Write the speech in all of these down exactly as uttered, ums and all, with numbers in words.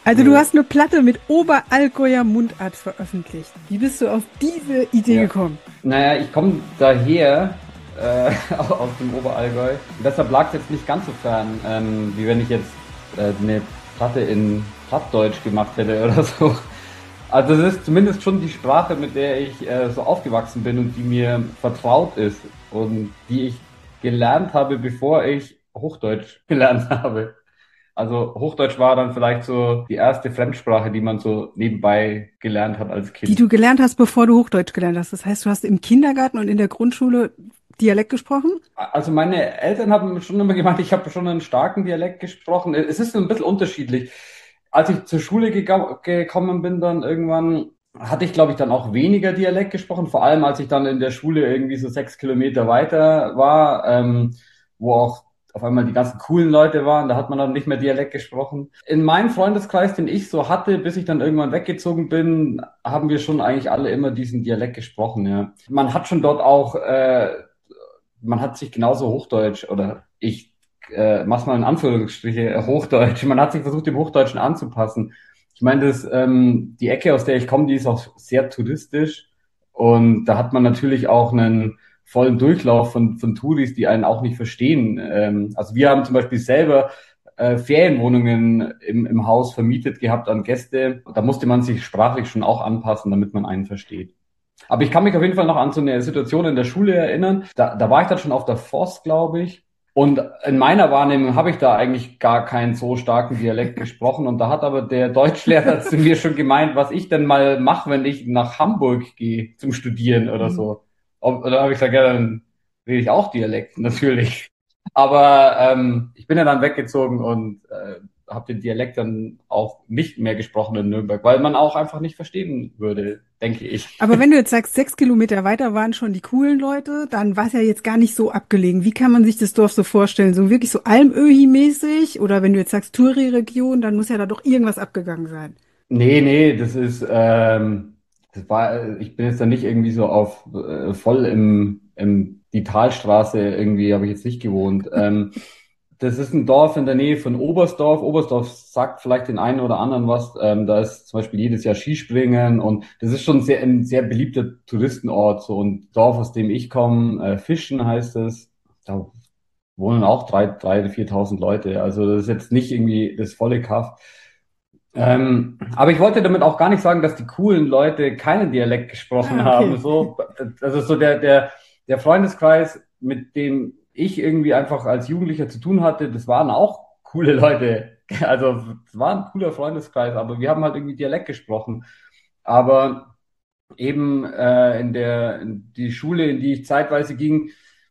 Also du So, hast eine Platte mit Oberallgäuer Mundart veröffentlicht. Wie bist du auf diese Idee ja. gekommen? Naja, ich komme daher äh, aus dem Oberallgäu. Und deshalb lag es jetzt nicht ganz so fern, ähm, wie wenn ich jetzt äh, eine Platte in Plattdeutsch gemacht hätte oder so. Also es ist zumindest schon die Sprache, mit der ich äh, so aufgewachsen bin und die mir vertraut ist und die ich gelernt habe, bevor ich Hochdeutsch gelernt habe. Also Hochdeutsch war dann vielleicht so die erste Fremdsprache, die man so nebenbei gelernt hat als Die Kind. du gelernt hast, bevor du Hochdeutsch gelernt hast. Das heißt, du hast im Kindergarten und in der Grundschule Dialekt gesprochen? Also meine Eltern haben schon immer gemeint, ich habe schon einen starken Dialekt gesprochen. Es ist ein bisschen unterschiedlich. Als ich zur Schule gega- gekommen bin, dann irgendwann hatte ich, glaube ich, dann auch weniger Dialekt gesprochen. Vor allem, als ich dann in der Schule irgendwie so sechs Kilometer weiter war, ähm, wo auch auf einmal die ganzen coolen Leute waren. Da hat man dann nicht mehr Dialekt gesprochen. In meinem Freundeskreis, den ich so hatte, bis ich dann irgendwann weggezogen bin, haben wir schon eigentlich alle immer diesen Dialekt gesprochen. Ja. Man hat schon dort auch äh, man hat sich genauso Hochdeutsch oder ich äh, mach's mal in Anführungsstriche äh, Hochdeutsch. Man hat sich versucht, dem Hochdeutschen anzupassen. Ich meine, das ähm, die Ecke, aus der ich komme, die ist auch sehr touristisch und da hat man natürlich auch einen vollen Durchlauf von von Touris, die einen auch nicht verstehen. Ähm, also wir haben zum Beispiel selber äh, Ferienwohnungen im, im Haus vermietet gehabt an Gäste. Da musste man sich sprachlich schon auch anpassen, damit man einen versteht. Aber ich kann mich auf jeden Fall noch an so eine Situation in der Schule erinnern. Da, da war ich dann schon auf der Voss, glaube ich. Und in meiner Wahrnehmung habe ich da eigentlich gar keinen so starken Dialekt gesprochen. Und da hat aber der Deutschlehrer zu mir schon gemeint, was ich denn mal mache, wenn ich nach Hamburg gehe zum Studieren oder Mhm. so. Und da habe ich gesagt, ja, dann rede ich auch Dialekt, natürlich. Aber ähm, ich bin ja dann weggezogen und äh, habe den Dialekt dann auch nicht mehr gesprochen in Nürnberg, weil man auch einfach nicht verstehen würde, denke ich. Aber wenn du jetzt sagst, sechs Kilometer weiter waren schon die coolen Leute, dann war es ja jetzt gar nicht so abgelegen. Wie kann man sich das Dorf so vorstellen? So wirklich so Almöhi-mäßig? Oder wenn du jetzt sagst Touri-Region, dann muss ja da doch irgendwas abgegangen sein. Nee, nee, das ist, ähm, das war, ich bin jetzt da nicht irgendwie so auf äh, voll im, im die Talstraße irgendwie habe ich jetzt nicht gewohnt. Ähm, das ist ein Dorf in der Nähe von Oberstdorf. Oberstdorf sagt vielleicht den einen oder anderen was. Ähm, da ist zum Beispiel jedes Jahr Skispringen und das ist schon sehr, ein sehr beliebter Touristenort. So ein Dorf, aus dem ich komme, äh, Fischen heißt es. Da wohnen auch drei, drei, viertausend Leute. Also das ist jetzt nicht irgendwie das volle Kaff. Ähm, aber ich wollte damit auch gar nicht sagen, dass die coolen Leute keinen Dialekt gesprochen Ah, haben. okay. So, also so der, der, der Freundeskreis, mit dem ich irgendwie einfach als Jugendlicher zu tun hatte, das waren auch coole Leute. Also es war ein cooler Freundeskreis, aber wir haben halt irgendwie Dialekt gesprochen. Aber eben äh, in der in die Schule, in die ich zeitweise ging,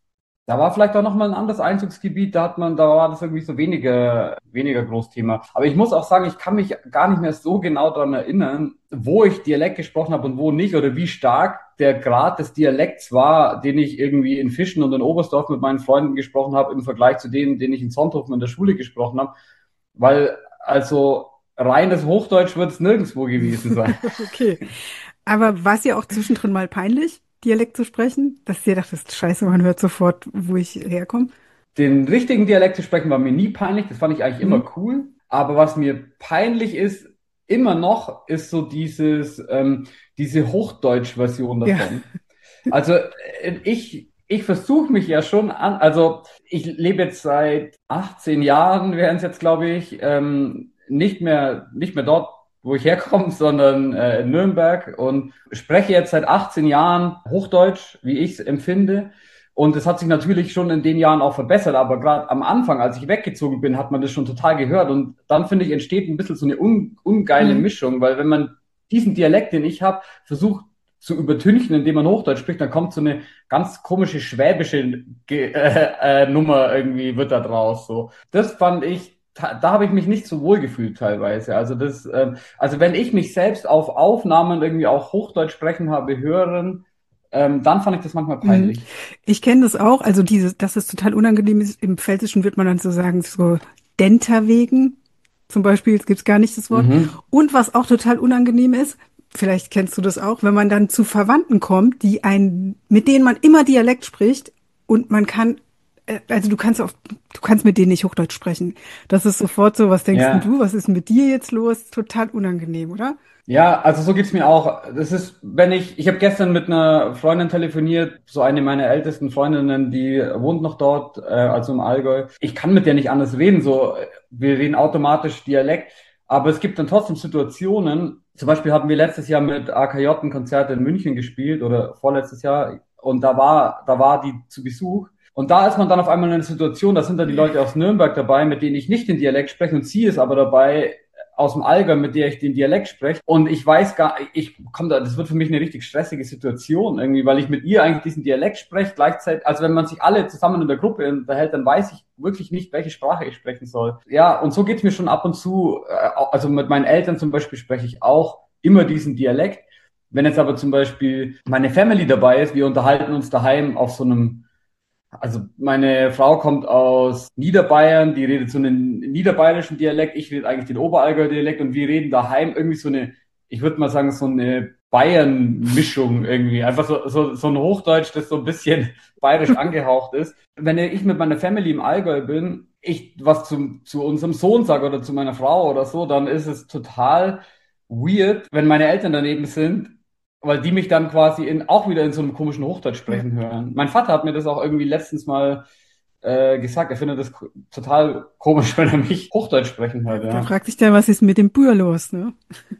da war vielleicht auch noch mal ein anderes Einzugsgebiet, da hat man, da war das irgendwie so weniger, weniger Großthema. Aber ich muss auch sagen, ich kann mich gar nicht mehr so genau daran erinnern, wo ich Dialekt gesprochen habe und wo nicht oder wie stark der Grad des Dialekts war, den ich irgendwie in Fischen und in Oberstdorf mit meinen Freunden gesprochen habe, im Vergleich zu dem, den ich in Sonthofen in der Schule gesprochen habe. Weil, also, reines Hochdeutsch wird es nirgendwo gewesen sein. Okay. Aber war es ja auch zwischendrin mal peinlich, Dialekt zu sprechen? Dass du dir dachtest, scheiße, man hört sofort, wo ich herkomme. Den richtigen Dialekt zu sprechen war mir nie peinlich, das fand ich eigentlich Hm? immer cool. Aber was mir peinlich ist, immer noch, ist so dieses, ähm, diese Hochdeutsch-Version Ja. davon. Also äh, ich, ich versuche mich ja schon an, also ich lebe jetzt seit achtzehn Jahren, wären es jetzt, glaube ich, ähm, nicht mehr, nicht mehr dort, wo ich herkomme, sondern äh, in Nürnberg und spreche jetzt seit achtzehn Jahren Hochdeutsch, wie ich es empfinde. Und es hat sich natürlich schon in den Jahren auch verbessert, aber gerade am Anfang, als ich weggezogen bin, hat man das schon total gehört. Und dann, finde ich, entsteht ein bisschen so eine un ungeile Hm. Mischung, weil wenn man diesen Dialekt, den ich habe, versucht zu übertünchen, indem man Hochdeutsch spricht, dann kommt so eine ganz komische schwäbische Ge äh, äh, Nummer irgendwie, wird da draus. So. Das fand ich, da, da habe ich mich nicht so wohl gefühlt teilweise. Also das, ähm, also wenn ich mich selbst auf Aufnahmen irgendwie auch Hochdeutsch sprechen habe hören, ähm, dann fand ich das manchmal Mhm. peinlich. Ich kenne das auch, also dieses, dass es total unangenehm ist. Im Pfälzischen wird man dann so sagen, so Denterwegen zum Beispiel, es gibt gar nicht das Wort. Mhm. Und was auch total unangenehm ist, vielleicht kennst du das auch, wenn man dann zu Verwandten kommt, die ein, mit denen man immer Dialekt spricht und man kann äh, also du kannst auf, du kannst mit denen nicht Hochdeutsch sprechen. Das ist sofort so, was denkst denn Ja. du, was ist mit dir jetzt los? Total unangenehm, oder? Ja, also so geht's mir auch. Das ist, wenn ich, ich habe gestern mit einer Freundin telefoniert, so eine meiner ältesten Freundinnen, die wohnt noch dort, äh, also im Allgäu. Ich kann mit der nicht anders reden, so, wir reden automatisch Dialekt, aber es gibt dann trotzdem Situationen, zum Beispiel haben wir letztes Jahr mit A K J ein Konzert in München gespielt oder vorletztes Jahr und da war, da war die zu Besuch. Und da ist man dann auf einmal in einer Situation, da sind dann die Leute aus Nürnberg dabei, mit denen ich nicht den Dialekt spreche und sie ist aber dabei, aus dem Allgäu, mit der ich den Dialekt spreche. Und ich weiß gar, ich komme da, das wird für mich eine richtig stressige Situation irgendwie, weil ich mit ihr eigentlich diesen Dialekt spreche, gleichzeitig, also wenn man sich alle zusammen in der Gruppe unterhält, dann weiß ich wirklich nicht, welche Sprache ich sprechen soll. Ja, und so geht's mir schon ab und zu, also mit meinen Eltern zum Beispiel spreche ich auch immer diesen Dialekt. Wenn jetzt aber zum Beispiel meine Family dabei ist, wir unterhalten uns daheim auf so einem, also meine Frau kommt aus Niederbayern, die redet so einen niederbayerischen Dialekt, ich rede eigentlich den Oberallgäuer Dialekt und wir reden daheim irgendwie so eine, ich würde mal sagen, so eine Bayern-Mischung irgendwie. Einfach so, so, so ein Hochdeutsch, das so ein bisschen bayerisch angehaucht ist. Wenn ich mit meiner Family im Allgäu bin, ich was zu, zu unserem Sohn sage oder zu meiner Frau oder so, dann ist es total weird, wenn meine Eltern daneben sind, weil die mich dann quasi in, auch wieder in so einem komischen Hochdeutsch Ja. sprechen hören. Mein Vater hat mir das auch irgendwie letztens mal äh, gesagt. Er findet das ko- total komisch, wenn er mich Hochdeutsch sprechen hört, Da ja. fragt sich dann, was ist mit dem Bür los, ne?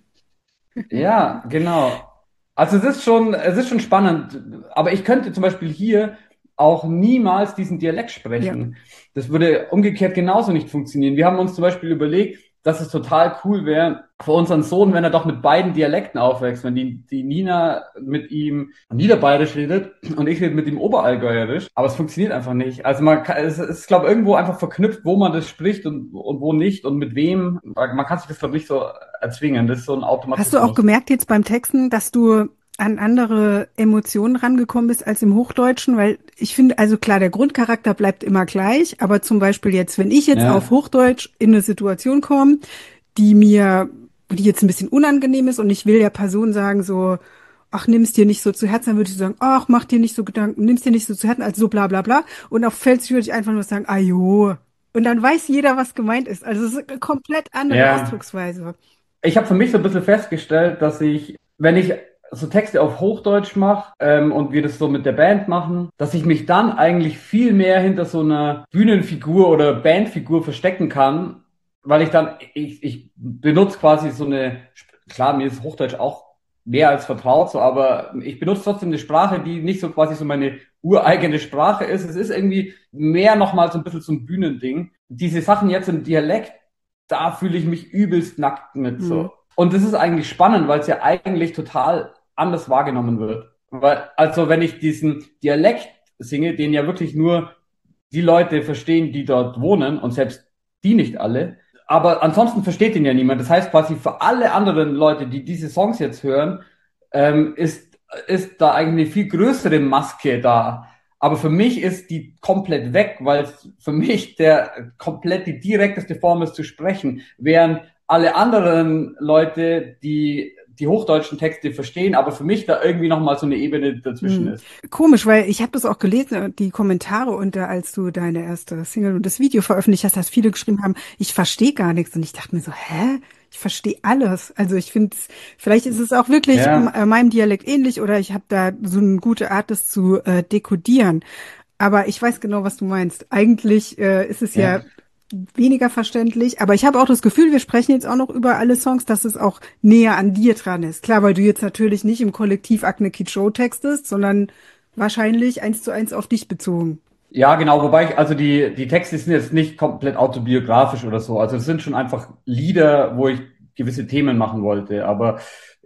Ja, genau. Also es ist schon, es ist schon spannend. Aber ich könnte zum Beispiel hier auch niemals diesen Dialekt Ja. sprechen. Das würde umgekehrt genauso nicht funktionieren. Wir haben uns zum Beispiel überlegt, dass es total cool wäre für unseren Sohn, wenn er doch mit beiden Dialekten aufwächst, wenn die, die Nina mit ihm Niederbayerisch redet und ich rede mit ihm Oberallgäuerisch, aber es funktioniert einfach nicht. Also man kann, es ist, glaube ich, irgendwo einfach verknüpft, wo man das spricht und, und wo nicht und mit wem. Man kann sich das, glaube ich, nicht so erzwingen. Das ist so ein Hast du auch Automatismus. gemerkt jetzt beim Texten, dass du an andere Emotionen rangekommen bist als im Hochdeutschen? Weil ich finde, also klar, der Grundcharakter bleibt immer gleich, aber zum Beispiel jetzt, wenn ich jetzt auf Ja, Hochdeutsch in eine Situation komme, die mir, die jetzt ein bisschen unangenehm ist und ich will der Person sagen so, ach, nimm's dir nicht so zu Herzen, dann würde ich so sagen, ach, mach dir nicht so Gedanken, nimm's dir nicht so zu Herzen, also so bla bla bla. Und auf Pfälzisch würde ich einfach nur sagen, ah jo. Und dann weiß jeder, was gemeint ist. Also es ist eine komplett andere ja. Ausdrucksweise. Ich habe für mich so ein bisschen festgestellt, dass ich, wenn ich so Texte auf Hochdeutsch mache ähm, und wir das so mit der Band machen, dass ich mich dann eigentlich viel mehr hinter so einer Bühnenfigur oder Bandfigur verstecken kann, weil ich dann, ich, ich benutze quasi so eine, klar, mir ist Hochdeutsch auch mehr als vertraut, so, aber ich benutze trotzdem eine Sprache, die nicht so quasi so meine ureigene Sprache ist. Es ist irgendwie mehr nochmal so ein bisschen so ein Bühnending. Diese Sachen jetzt im Dialekt, da fühle ich mich übelst nackt mit Hm. so. Und das ist eigentlich spannend, weil es ja eigentlich total anders wahrgenommen wird. Weil, also wenn ich diesen Dialekt singe, den ja wirklich nur die Leute verstehen, die dort wohnen und selbst die nicht alle. Aber ansonsten versteht ihn ja niemand. Das heißt quasi für alle anderen Leute, die diese Songs jetzt hören, ähm, ist, ist da eigentlich eine viel größere Maske da. Aber für mich ist die komplett weg, weil es für mich der komplett die direkteste Form ist zu sprechen, während alle anderen Leute, die die hochdeutschen Texte verstehen, aber für mich da irgendwie nochmal so eine Ebene dazwischen Hm. ist. Komisch, weil ich habe das auch gelesen, die Kommentare unter, als du deine erste Single und das Video veröffentlicht hast, dass viele geschrieben haben, ich verstehe gar nichts. Und ich dachte mir so, hä? Ich verstehe alles. Also ich finde, vielleicht ist es auch wirklich m- Ja, äh, meinem Dialekt ähnlich oder ich habe da so eine gute Art, das zu äh, dekodieren. Aber ich weiß genau, was du meinst. Eigentlich äh, ist es ja ja. weniger verständlich, aber ich habe auch das Gefühl, wir sprechen jetzt auch noch über alle Songs, dass es auch näher an dir dran ist. Klar, weil du jetzt natürlich nicht im Kollektiv Agne Kid Show textest, sondern wahrscheinlich eins zu eins auf dich bezogen. Ja, genau, wobei ich, also die, die Texte sind jetzt nicht komplett autobiografisch oder so. Also es sind schon einfach Lieder, wo ich gewisse Themen machen wollte. Aber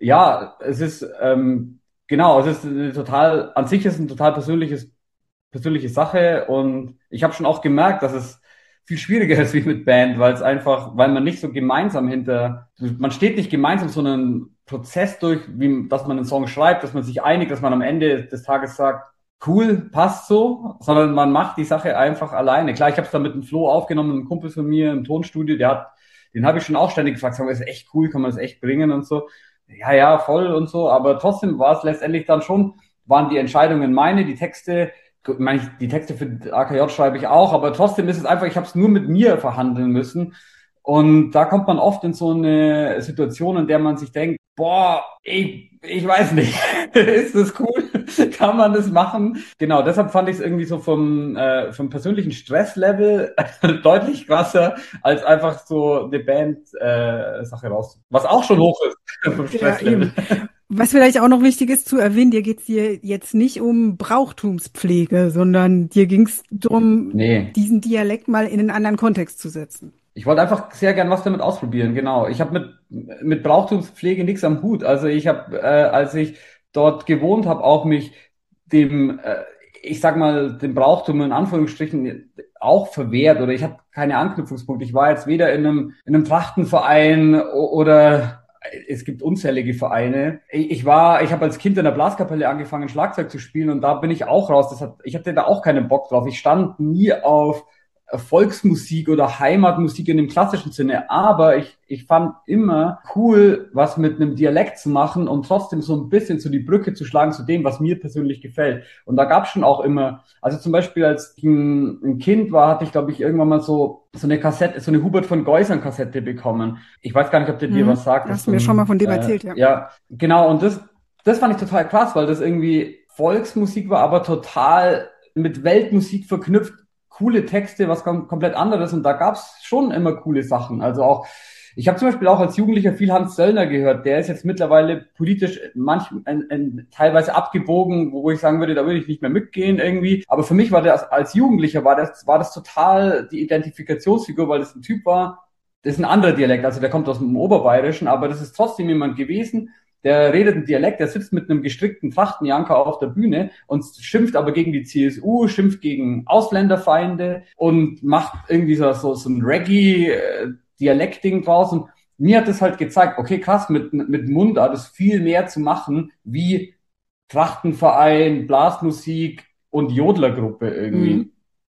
ja, es ist, ähm, genau, es ist eine total, an sich ist es ein total persönliches, persönliche Sache und ich habe schon auch gemerkt, dass es viel schwieriger ist wie mit Band, weil es einfach, weil man nicht so gemeinsam hinter, man steht nicht gemeinsam so einen Prozess durch, wie, dass man einen Song schreibt, dass man sich einigt, dass man am Ende des Tages sagt, cool, passt so, sondern man macht die Sache einfach alleine. Klar, ich habe es dann mit dem Flo aufgenommen, einem Kumpel von mir im Tonstudio, der hat, den habe ich schon auch ständig gefragt, sag mal, ist echt cool, kann man das echt bringen und so. Ja, ja, voll und so, aber trotzdem war es letztendlich dann schon, waren die Entscheidungen meine, die Texte ich meine, die Texte für A K J schreibe ich auch, aber trotzdem ist es einfach, ich habe es nur mit mir verhandeln müssen. Und da kommt man oft in so eine Situation, in der man sich denkt, boah, ich, ich weiß nicht, ist das cool? Kann man das machen? Genau, deshalb fand ich es irgendwie so vom, äh, vom persönlichen Stresslevel deutlich krasser, als einfach so eine Band-Sache raus. Was auch schon hoch ist vom Ja, Stresslevel. eben. Was vielleicht auch noch wichtig ist zu erwähnen, dir geht's dir jetzt nicht um Brauchtumspflege, sondern dir ging's darum, Nee. diesen Dialekt mal in einen anderen Kontext zu setzen. Ich wollte einfach sehr gern was damit ausprobieren, genau. Ich habe mit, mit Brauchtumspflege nichts am Hut. Also ich habe, äh, als ich dort gewohnt habe, auch mich dem, äh, ich sag mal, dem Brauchtum in Anführungsstrichen auch verwehrt oder ich habe keine Anknüpfungspunkte. Ich war jetzt weder in einem, in einem Trachtenverein o- oder es gibt unzählige Vereine. Ich, ich war, ich habe als Kind in der Blaskapelle angefangen, Schlagzeug zu spielen und da bin ich auch raus. Das hat, ich hatte da auch keinen Bock drauf. Ich stand nie auf Volksmusik oder Heimatmusik in dem klassischen Sinne, aber ich, ich fand immer cool, was mit einem Dialekt zu machen und trotzdem so ein bisschen so die Brücke zu schlagen zu dem, was mir persönlich gefällt. Und da gab es schon auch immer, also zum Beispiel als ich ein, ein Kind war, hatte ich, glaube ich, irgendwann mal so, so eine Kassette, so eine Hubert von Geusern Kassette bekommen. Ich weiß gar nicht, ob der dir Mhm. was sagt. Das ist Hast so mir schon mal ein, von dem äh, erzählt, ja. ja, genau, und das, das fand ich total krass, weil das irgendwie Volksmusik war, aber total mit Weltmusik verknüpft, coole Texte, was kom komplett anderes und da gab's schon immer coole Sachen. Also auch, ich habe zum Beispiel auch als Jugendlicher viel Hans Söllner gehört, der ist jetzt mittlerweile politisch manch, ein, ein, teilweise abgebogen, wo ich sagen würde, da würde ich nicht mehr mitgehen irgendwie. Aber für mich war das als Jugendlicher, war das, war das total die Identifikationsfigur, weil das ein Typ war, das ist ein anderer Dialekt, also der kommt aus dem Oberbayerischen, aber das ist trotzdem jemand gewesen, der redet einen Dialekt, der sitzt mit einem gestrickten Trachtenjanker auf der Bühne und schimpft aber gegen die C S U, schimpft gegen Ausländerfeinde und macht irgendwie so, so, so ein Reggae-Dialekt-Ding draus. Und mir hat das halt gezeigt, okay, krass, mit, mit Mundart ist viel mehr zu machen wie Trachtenverein, Blasmusik und Jodlergruppe Mhm. irgendwie.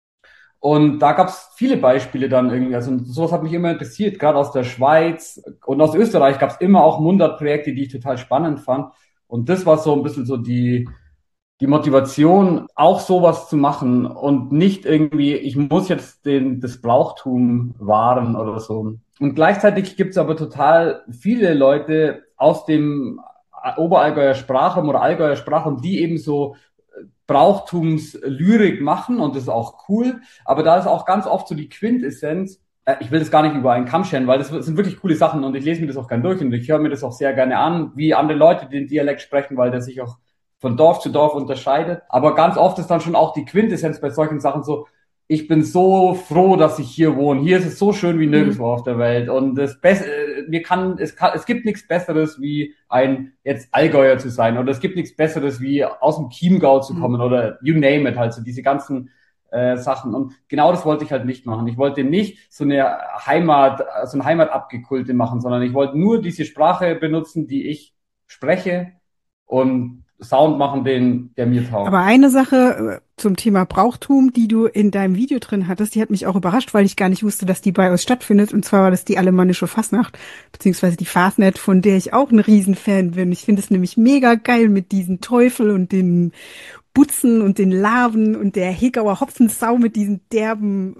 Und da gab es viele Beispiele dann irgendwie. Also sowas hat mich immer interessiert, gerade aus der Schweiz und aus Österreich gab es immer auch Mundart-Projekte, die ich total spannend fand. Und das war so ein bisschen so die, die Motivation, auch sowas zu machen und nicht irgendwie, ich muss jetzt den, das Brauchtum wahren oder so. Und gleichzeitig gibt es aber total viele Leute aus dem Oberallgäuer Sprachraum oder Allgäuer Sprachraum, die eben so Brauchtumslyrik machen und das ist auch cool. Aber da ist auch ganz oft so die Quintessenz, äh, ich will das gar nicht über einen Kamm scheren, weil das sind wirklich coole Sachen und ich lese mir das auch gerne durch und ich höre mir das auch sehr gerne an, wie andere Leute den Dialekt sprechen, weil der sich auch von Dorf zu Dorf unterscheidet. Aber ganz oft ist dann schon auch die Quintessenz bei solchen Sachen so, ich bin so froh, dass ich hier wohne. Hier ist es so schön wie Mhm. nirgendwo auf der Welt. Und das Beste, mir kann, es kann, es gibt nichts Besseres, wie ein jetzt Allgäuer zu sein. Oder es gibt nichts Besseres, wie aus dem Chiemgau zu Mhm. kommen oder you name it, halt so diese ganzen äh, Sachen. Und genau das wollte ich halt nicht machen. Ich wollte nicht so eine Heimat, so ein Heimatabgekulte machen, sondern ich wollte nur diese Sprache benutzen, die ich spreche und Sound machen, den, der mir Aber taugt. eine Sache äh, zum Thema Brauchtum, die du in deinem Video drin hattest, die hat mich auch überrascht, weil ich gar nicht wusste, dass die bei uns stattfindet. Und zwar war das die alemannische Fasnacht, beziehungsweise die Fasnet, von der ich auch ein Riesenfan bin. Ich finde es nämlich mega geil mit diesen Teufel und den Butzen und den Larven und der Hegauer Hopfensau mit diesen derben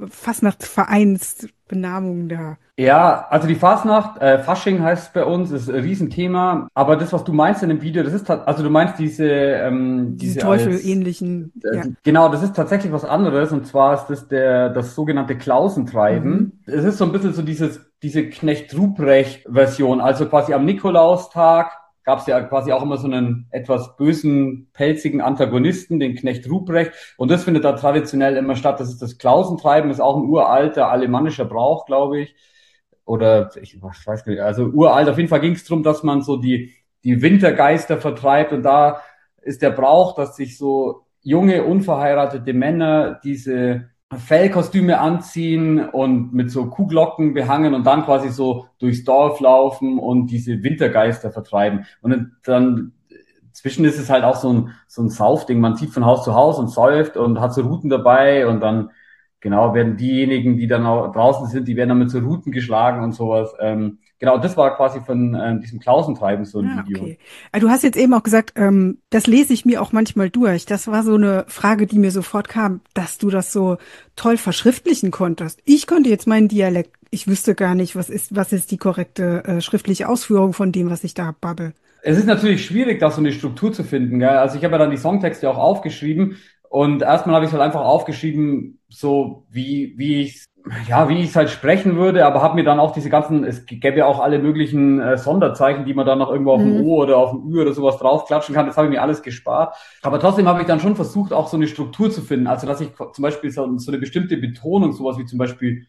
Fastnachtsvereinsbenamungen da. Ja, also die Fasnacht, äh, Fasching heißt es bei uns, ist ein Riesenthema. Aber das, was du meinst in dem Video, das ist, ta- also du meinst diese, ähm, Diese diese als, Teufel-ähnlichen, äh, ja. genau, das ist tatsächlich was anderes. Und zwar ist das der, das sogenannte Mhm. Klausentreiben. Es ist so ein bisschen so dieses, diese Knecht-Ruprecht-Version. Also quasi am Nikolaustag gab es ja quasi auch immer so einen etwas bösen, pelzigen Antagonisten, den Knecht Ruprecht. Und das findet da traditionell immer statt. Das ist das Klausentreiben, ist auch ein uralter alemannischer Brauch, glaube ich oder ich weiß nicht, also uralt. Auf jeden Fall ging es darum, dass man so die, die Wintergeister vertreibt und da ist der Brauch, dass sich so junge, unverheiratete Männer diese Fellkostüme anziehen und mit so Kuhglocken behangen und dann quasi so durchs Dorf laufen und diese Wintergeister vertreiben. Und dann zwischen ist es halt auch so ein, so ein Saufding. Man zieht von Haus zu Haus und säuft und hat so Routen dabei und dann genau werden diejenigen, die dann auch draußen sind, die werden dann mit so Routen geschlagen und sowas. Ähm, Genau, das war quasi von ähm, diesem Klausentreiben so ein Ah, Video. okay. Ah, du hast jetzt eben auch gesagt, ähm, das lese ich mir auch manchmal durch. Das war so eine Frage, die mir sofort kam, dass du das so toll verschriftlichen konntest. Ich konnte jetzt meinen Dialekt, ich wüsste gar nicht, was ist, was ist die korrekte äh, schriftliche Ausführung von dem, was ich da babbel. Es ist natürlich schwierig, da so eine Struktur zu finden, gell? Also ich habe ja dann die Songtexte auch aufgeschrieben und erstmal habe ich es halt einfach aufgeschrieben, so wie wie ich ja wie ich es halt sprechen würde, aber habe mir dann auch diese ganzen, es gäbe ja auch alle möglichen äh, Sonderzeichen, die man dann noch irgendwo auf dem Mhm. O oder auf dem Ü oder sowas draufklatschen kann. Das habe ich mir alles gespart. Aber trotzdem habe ich dann schon versucht, auch so eine Struktur zu finden. Also dass ich zum Beispiel so, so eine bestimmte Betonung, sowas wie zum Beispiel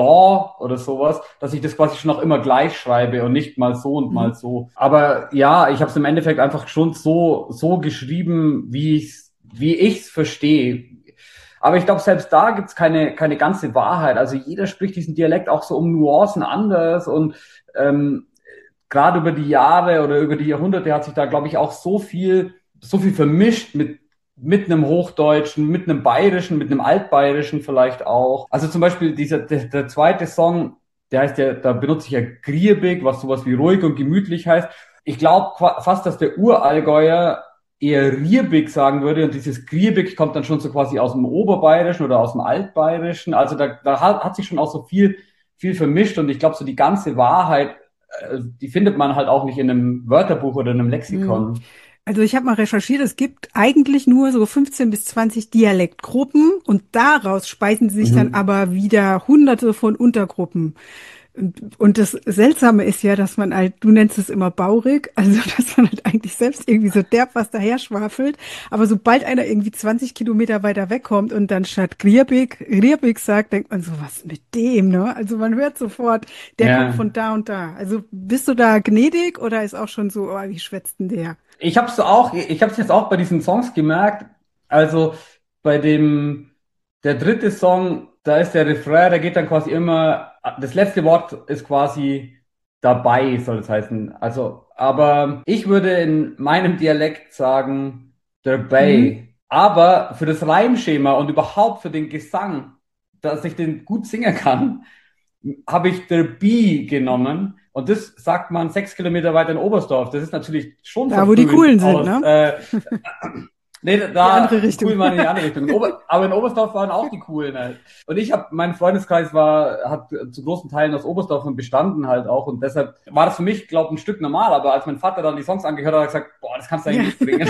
da oder sowas, dass ich das quasi schon auch immer gleich schreibe und nicht mal so und Mhm. mal so. Aber ja, ich habe es im Endeffekt einfach schon so so geschrieben, wie ich's, wie ich's verstehe. Aber ich glaube, selbst da gibt's keine keine ganze Wahrheit. Also jeder spricht diesen Dialekt auch so um Nuancen anders und ähm, gerade über die Jahre oder über die Jahrhunderte hat sich da, glaube ich, auch so viel so viel vermischt mit mit einem Hochdeutschen, mit einem Bayerischen, mit einem Altbayerischen vielleicht auch. Also zum Beispiel dieser, der, der zweite Song, der heißt ja, da benutze ich ja Griebig, was sowas wie ruhig und gemütlich heißt. Ich glaube fast, dass der Urallgäuer eher Riebig sagen würde und dieses Griebig kommt dann schon so quasi aus dem Oberbayerischen oder aus dem Altbayerischen. Also da, da hat, hat sich schon auch so viel, viel vermischt und ich glaube, so die ganze Wahrheit, äh, die findet man halt auch nicht in einem Wörterbuch oder in einem Mhm. Lexikon. Also ich habe mal recherchiert, es gibt eigentlich nur so fünfzehn bis zwanzig Dialektgruppen und daraus speisen sich dann Mhm. aber wieder hunderte von Untergruppen. Und, und das Seltsame ist ja, dass man halt, du nennst es immer baurig, also dass man halt eigentlich selbst irgendwie so derb was daher schwafelt. Aber sobald einer irgendwie zwanzig Kilometer weiter wegkommt und dann statt Rierbig, Rierbig sagt, denkt man so, was mit dem, ne? Also man hört sofort, der kommt Ja. von da und da. Also bist du da gnädig oder ist auch schon so, oh, wie schwätzt denn der? Ich habe es auch, ich habe es jetzt auch bei diesen Songs gemerkt. Also bei dem, der dritte Song, da ist der Refrain, der geht dann quasi immer, das letzte Wort ist quasi dabei, soll es heißen. Also, aber ich würde in meinem Dialekt sagen, Mhm. dabei. Aber für das Reimschema und überhaupt für den Gesang, dass ich den gut singen kann, habe ich der B genommen und das sagt man sechs Kilometer weiter in Oberstdorf. Das ist natürlich schon Da, wo die verfrüht Coolen sind, aus, ne? äh, nee, Die andere da Richtung. cool waren in die andere Richtung. In Ober, aber in Oberstdorf waren auch die coolen halt. Und ich habe, mein Freundeskreis war, hat zu großen Teilen aus Oberstdorf bestanden halt auch und deshalb war das für mich, glaube ich, ein Stück normal. Aber als mein Vater dann die Songs angehört hat, hat er gesagt, boah, das kannst du Ja. eigentlich nicht bringen.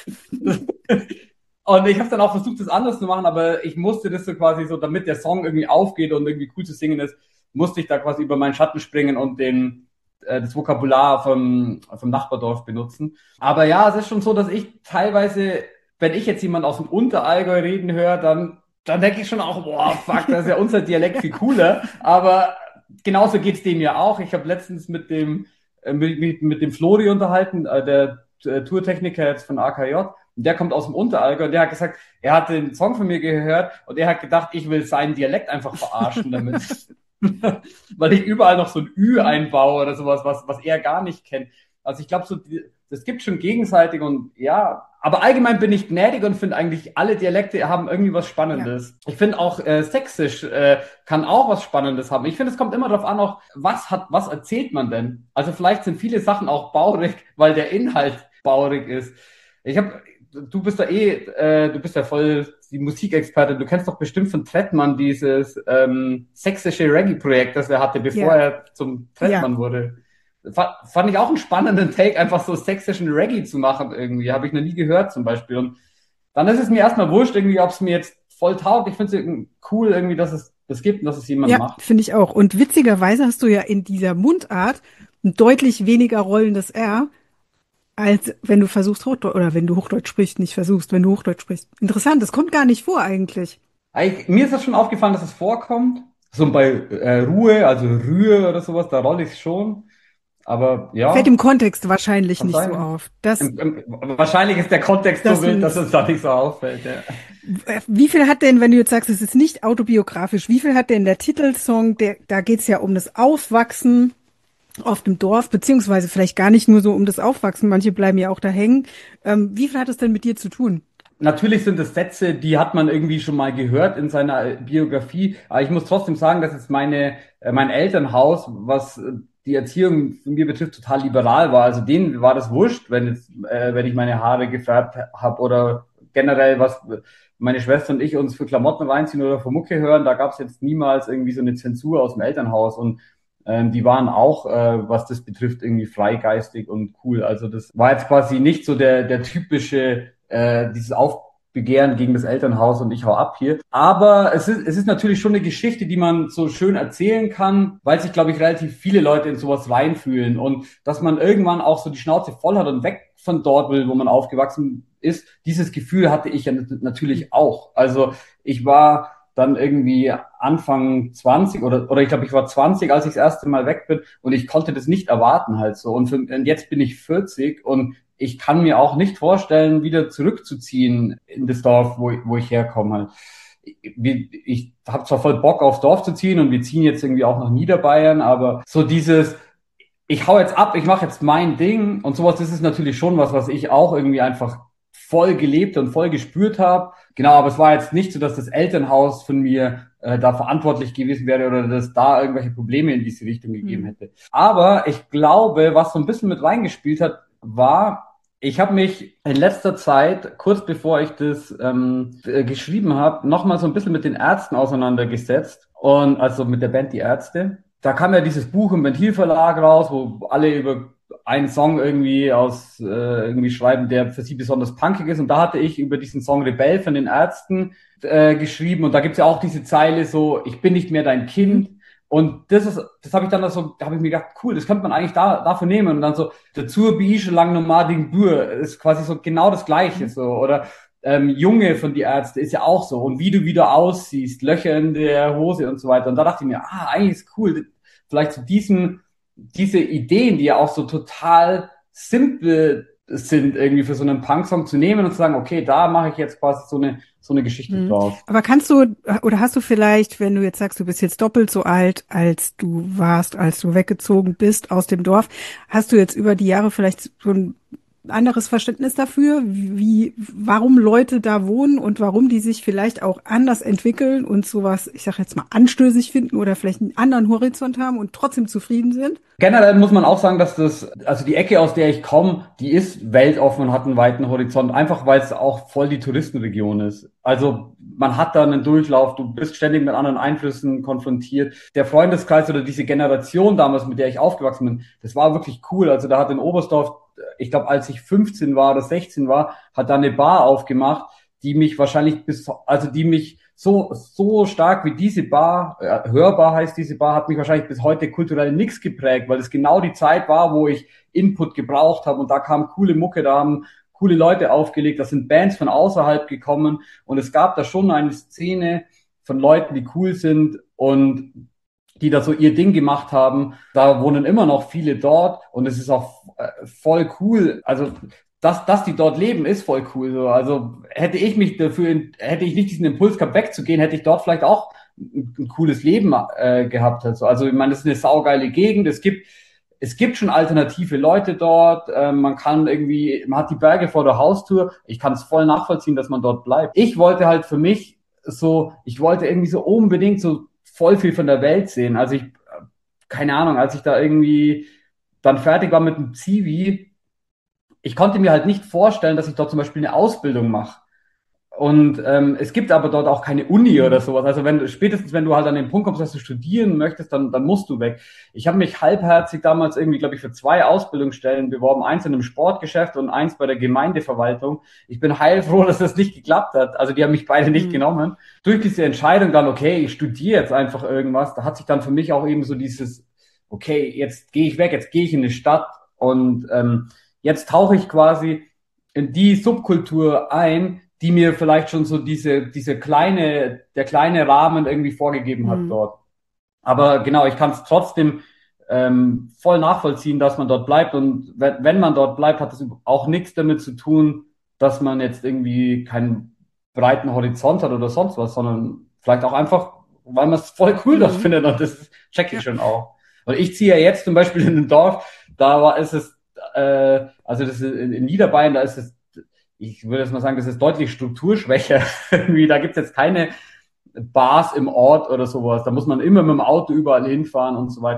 Und ich habe dann auch versucht, das anders zu machen, aber ich musste das so quasi so, damit der Song irgendwie aufgeht und irgendwie cool zu singen ist, musste ich da quasi über meinen Schatten springen und den, äh, das Vokabular vom, vom Nachbardorf benutzen. Aber ja, es ist schon so, dass ich teilweise, wenn ich jetzt jemand aus dem Unterallgäu reden höre, dann, dann denke ich schon auch, boah, fuck, das ist ja unser Dialekt viel cooler. Aber genauso geht's dem ja auch. Ich habe letztens mit dem, äh, mit, mit, mit dem Flori unterhalten, äh, der äh, Tourtechniker jetzt von A K J. Und der kommt aus dem Unterallgäu und der hat gesagt, er hat den Song von mir gehört und er hat gedacht, ich will seinen Dialekt einfach verarschen damit. Weil ich überall noch so ein Ü einbaue oder sowas, was, was er gar nicht kennt. Also ich glaube, so, das gibt schon gegenseitig und ja, aber allgemein bin ich gnädig und finde eigentlich, alle Dialekte haben irgendwie was Ja. Spannendes. Ich finde auch äh, Sächsisch äh, kann auch was Spannendes haben. Ich finde, es kommt immer darauf an, auch was hat, was erzählt man denn? Also vielleicht sind viele Sachen auch baurig, weil der Inhalt baurig ist. Ich habe Du bist da eh, äh, du bist ja voll die Musikexpertin. Du kennst doch bestimmt von Trettmann dieses ähm, sächsische Reggae-Projekt, das er hatte, bevor Ja. er zum Ja. Trettmann wurde. Fa- Fand ich auch einen spannenden Take, einfach so sächsischen Reggae zu machen irgendwie. Habe ich noch nie gehört zum Beispiel. Und dann ist es mir erstmal wurscht irgendwie, ob es mir jetzt voll taugt. Ich finde es cool irgendwie, dass es das gibt und dass es jemand Ja, macht. finde ich auch. Und witzigerweise hast du ja in dieser Mundart ein deutlich weniger rollendes R, als wenn du versuchst, Hochdeutsch, oder wenn du Hochdeutsch sprichst, nicht versuchst, wenn du Hochdeutsch sprichst. Interessant, das kommt gar nicht vor eigentlich. Eigentlich, mir ist das schon aufgefallen, dass es vorkommt. So bei äh, Ruhe, also Rühe oder sowas, da rolle ich es schon. Aber Fällt im ja, Kontext wahrscheinlich kann nicht so sein. auf. Das, Im, im, wahrscheinlich ist der Kontext so das wild, dass uns, es da nicht so auffällt. Ja. wie viel hat denn, wenn du jetzt sagst, es ist nicht autobiografisch, wie viel hat denn der Titelsong, der, da geht's ja um das Aufwachsen auf dem Dorf, beziehungsweise vielleicht gar nicht nur so um das Aufwachsen, manche bleiben ja auch da hängen. Ähm, wie viel hat es denn mit dir zu tun? Natürlich sind es Sätze, die hat man irgendwie schon mal gehört in seiner Biografie. Aber ich muss trotzdem sagen, dass es meine, äh, mein Elternhaus, was die Erziehung von mir betrifft, total liberal war. Also denen war das wurscht, wenn jetzt, äh, wenn ich meine Haare gefärbt habe oder generell was meine Schwester und ich uns für Klamotten reinziehen oder für Mucke hören. Da gab es jetzt niemals irgendwie so eine Zensur aus dem Elternhaus und ähm, die waren auch, äh, was das betrifft, irgendwie freigeistig und cool. Also das war jetzt quasi nicht so der der typische äh, dieses Aufbegehren gegen das Elternhaus und ich hau ab hier. Aber es ist es ist natürlich schon eine Geschichte, die man so schön erzählen kann, weil sich, glaube ich, relativ viele Leute in sowas reinfühlen und dass man irgendwann auch so die Schnauze voll hat und weg von dort will, wo man aufgewachsen ist. Dieses Gefühl hatte ich ja natürlich auch. Also ich war dann irgendwie Anfang zwanzig oder oder ich glaube, ich war zwanzig, als ich das erste Mal weg bin und ich konnte das nicht erwarten halt so. Und, für, und jetzt bin ich vierzig und ich kann mir auch nicht vorstellen, wieder zurückzuziehen in das Dorf, wo, wo ich herkomme halt. Ich, ich habe zwar voll Bock aufs Dorf zu ziehen und wir ziehen jetzt irgendwie auch nach Niederbayern, aber so dieses, ich hau jetzt ab, ich mache jetzt mein Ding und sowas, das ist natürlich schon was, was ich auch irgendwie einfach voll gelebt und voll gespürt habe. Genau, aber es war jetzt nicht so, dass das Elternhaus von mir äh, da verantwortlich gewesen wäre oder dass da irgendwelche Probleme in diese Richtung gegeben hätte. Aber ich glaube, was so ein bisschen mit reingespielt hat, war, ich habe mich in letzter Zeit, kurz bevor ich das ähm, äh, geschrieben habe, nochmal so ein bisschen mit den Ärzten auseinandergesetzt und also mit der Band Die Ärzte. Da kam ja dieses Buch im Ventilverlag raus, wo alle über einen Song irgendwie aus äh, irgendwie schreiben, der für sie besonders punkig ist. Und da hatte ich über diesen Song Rebell von den Ärzten äh, geschrieben. Und da gibt's ja auch diese Zeile so, ich bin nicht mehr dein Kind. Und das ist, das habe ich dann so, da habe ich mir gedacht, cool, das könnte man eigentlich da dafür nehmen. Und dann so, dazu bin ich schon lang normal den Bür, ist quasi so genau das Gleiche. So. Oder ähm, Junge von die Ärzte ist ja auch so. Und wie du wieder aussiehst, Löcher in der Hose und so weiter. Und da dachte ich mir, ah, eigentlich ist cool, vielleicht zu diesen diese Ideen, die ja auch so total simpel sind, irgendwie für so einen Punksong zu nehmen und zu sagen, okay, da mache ich jetzt quasi so eine so eine Geschichte Mhm. draus. Aber kannst du, oder hast du vielleicht, wenn du jetzt sagst, du bist jetzt doppelt so alt, als du warst, als du weggezogen bist aus dem Dorf, hast du jetzt über die Jahre vielleicht so ein anderes Verständnis dafür, wie, warum Leute da wohnen und warum die sich vielleicht auch anders entwickeln und sowas, ich sag jetzt mal, anstößig finden oder vielleicht einen anderen Horizont haben und trotzdem zufrieden sind? Generell muss man auch sagen, dass das, also die Ecke, aus der ich komme, die ist weltoffen und hat einen weiten Horizont, einfach weil es auch voll die Touristenregion ist. Also man hat da einen Durchlauf, du bist ständig mit anderen Einflüssen konfrontiert. Der Freundeskreis oder diese Generation damals, mit der ich aufgewachsen bin, das war wirklich cool. Also da hat in Oberstdorf, ich glaube, als ich fünfzehn war oder sechzehn war, hat da eine Bar aufgemacht, die mich wahrscheinlich bis, also die mich so so stark wie diese Bar, äh, hörbar heißt diese Bar, hat mich wahrscheinlich bis heute kulturell nichts geprägt, weil es genau die Zeit war, wo ich Input gebraucht habe und da kam coole Mucke, da haben coole Leute aufgelegt, da sind Bands von außerhalb gekommen und es gab da schon eine Szene von Leuten, die cool sind und die da so ihr Ding gemacht haben. Da wohnen immer noch viele dort und es ist auch äh, voll cool. Also dass, dass die dort leben, ist voll cool. So. Also hätte ich mich dafür, hätte ich nicht diesen Impuls gehabt, wegzugehen, hätte ich dort vielleicht auch ein, ein cooles Leben äh, gehabt. Also, also ich meine, das ist eine saugeile Gegend. Es gibt es gibt schon alternative Leute dort. Äh, man kann irgendwie, man hat die Berge vor der Haustür. Ich kann es voll nachvollziehen, dass man dort bleibt. Ich wollte halt für mich so, ich wollte irgendwie so unbedingt so voll viel von der Welt sehen. Also ich, keine Ahnung, als ich da irgendwie dann fertig war mit dem Zivi, ich konnte mir halt nicht vorstellen, dass ich dort zum Beispiel eine Ausbildung mache. Und ähm, es gibt aber dort auch keine Uni oder sowas. Also wenn spätestens wenn du halt an den Punkt kommst, dass du studieren möchtest, dann dann musst du weg. Ich habe mich halbherzig damals irgendwie, glaube ich, für zwei Ausbildungsstellen beworben, eins in einem Sportgeschäft und eins bei der Gemeindeverwaltung. Ich bin heilfroh, dass das nicht geklappt hat. Also die haben mich beide nicht mhm. genommen. Durch diese Entscheidung dann, okay, ich studiere jetzt einfach irgendwas, da hat sich dann für mich auch eben so dieses, okay, jetzt gehe ich weg, jetzt gehe ich in eine Stadt und ähm, jetzt tauche ich quasi in die Subkultur ein, die mir vielleicht schon so diese, diese kleine, der kleine Rahmen irgendwie vorgegeben hat mhm. dort. Aber genau, ich kann es trotzdem ähm, voll nachvollziehen, dass man dort bleibt. Und wenn, wenn man dort bleibt, hat das auch nichts damit zu tun, dass man jetzt irgendwie keinen breiten Horizont hat oder sonst was, sondern vielleicht auch einfach, weil man es voll cool mhm. dort findet. Und das check ich ja. schon auch. Und ich ziehe ja jetzt zum Beispiel in ein Dorf, da war, ist es, äh, also das ist in, in Niederbayern, da ist es, ich würde jetzt mal sagen, das ist deutlich strukturschwächer. Irgendwie, da gibt's jetzt keine Bars im Ort oder sowas. Da muss man immer mit dem Auto überall hinfahren und so weiter.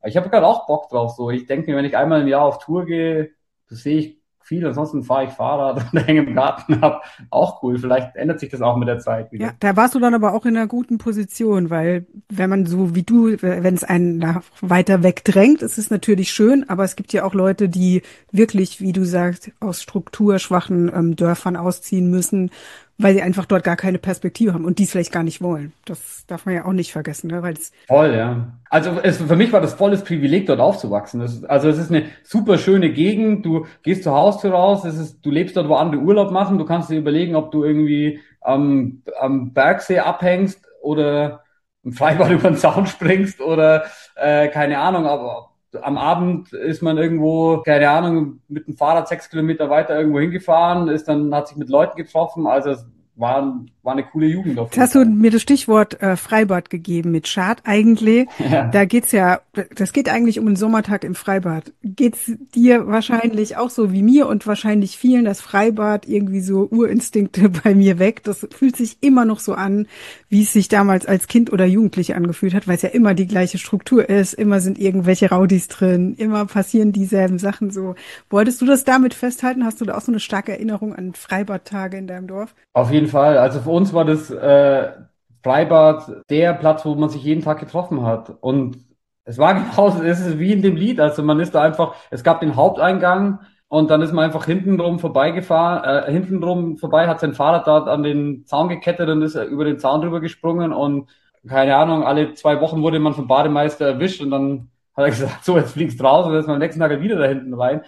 Ich habe gerade auch Bock drauf. So, ich denke mir, wenn ich einmal im Jahr auf Tour gehe, das sehe ich viel. Ansonsten fahre ich Fahrrad und hänge im Garten ab. Auch cool. Vielleicht ändert sich das auch mit der Zeit Ja, wieder. da warst du dann aber auch in einer guten Position, weil wenn man so wie du, wenn es einen nach weiter weg drängt, ist es natürlich schön, aber es gibt ja auch Leute, die wirklich, wie du sagst, aus strukturschwachen ähm, Dörfern ausziehen müssen, weil sie einfach dort gar keine Perspektive haben und die es vielleicht gar nicht wollen. Das darf man ja auch nicht vergessen, ne? Weil es, Voll, ja. Also es, für mich war das volles Privileg, dort aufzuwachsen. Das ist, also es ist eine super schöne Gegend. Du gehst zur Haustür raus, es ist, du lebst dort, wo andere Urlaub machen. Du kannst dir überlegen, ob du irgendwie am, am Bergsee abhängst oder im Freibad über den Zaun springst oder äh, keine Ahnung, aber am Abend ist man irgendwo, keine Ahnung, mit dem Fahrrad sechs Kilometer weiter irgendwo hingefahren, ist dann, hat sich mit Leuten getroffen. Also es war, war eine coole Jugend auf Jetzt jeden hast du Fall. mir das Stichwort äh, Freibad gegeben mit Schad. Eigentlich, da Ja. geht's ja, das geht eigentlich um einen Sommertag im Freibad. Geht's dir wahrscheinlich auch so wie mir und wahrscheinlich vielen das Freibad irgendwie so Urinstinkte bei mir weg. Das fühlt sich immer noch so an, wie es sich damals als Kind oder Jugendliche angefühlt hat, weil es ja immer die gleiche Struktur ist. Immer sind irgendwelche Rowdies drin, immer passieren dieselben Sachen so. Wolltest du das damit festhalten? Hast du da auch so eine starke Erinnerung an Freibadtage in deinem Dorf? Auf jeden Fall. Also für uns war das äh, Freibad der Platz, wo man sich jeden Tag getroffen hat. Und es war genauso, es ist wie in dem Lied. Also man ist da einfach, es gab den Haupteingang und dann ist man einfach hintenrum vorbeigefahren, äh, hintenrum vorbei, hat sein Fahrrad dort an den Zaun gekettet und ist über den Zaun drüber gesprungen und keine Ahnung, alle zwei Wochen wurde man vom Bademeister erwischt und dann hat er gesagt, so, jetzt fliegst du raus und dann ist man am nächsten Tag halt wieder da hinten rein.